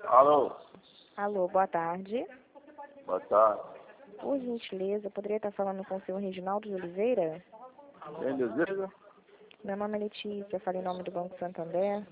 Alô, Alô, boa tarde. boa tarde. Por gentileza, poderia estar falando com o senhor Reginaldo de Oliveira? Quem deseja? Meu nome é Letícia, falo em nome do Banco Santander.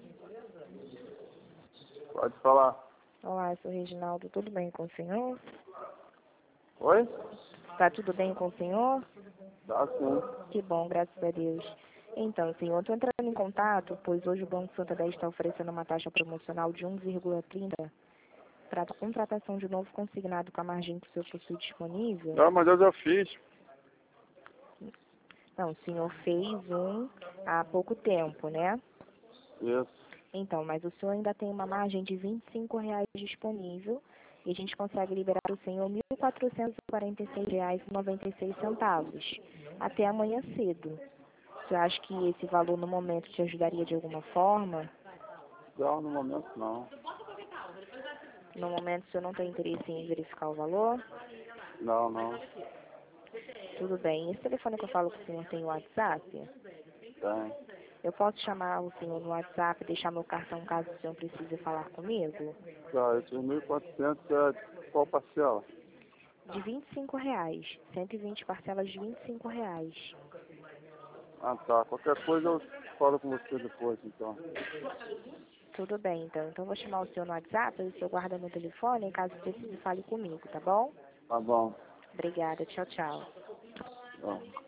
Pode falar. Olá, senhor Reginaldo, tudo bem com o senhor? Oi? Tá tudo bem com o senhor? Tá sim. Que bom, graças a Deus. Então, senhor, estou entrando em contato, pois hoje o Banco Santander está oferecendo uma taxa promocional de 1,30 para contratação de novo consignado com a margem que o senhor possui disponível. Não, mas eu já fiz. Não, o senhor fez um há pouco tempo, né? Isso. Então, mas o senhor ainda tem uma margem de R$ 25 disponível e a gente consegue liberar o senhor R$ 1.446,96 até amanhã cedo. Você acha que esse valor no momento te ajudaria de alguma forma? Não, no momento não. No momento o senhor não tem interesse em verificar o valor? Não, não. Tudo bem. Esse telefone que eu falo com o senhor tem WhatsApp? Tem. Eu posso chamar o senhor no WhatsApp e deixar meu cartão caso o senhor precise falar comigo? Tá, esses 1.400 é qual parcela? De R$ 25, 120 parcelas de R$ 25. Ah, tá. Qualquer coisa eu falo com você depois, então. Tudo bem, então. Então eu vou chamar o senhor no WhatsApp, o senhor guarda meu telefone, caso precise fale comigo, tá bom? Tá bom. Obrigada, tchau, tchau. Bom.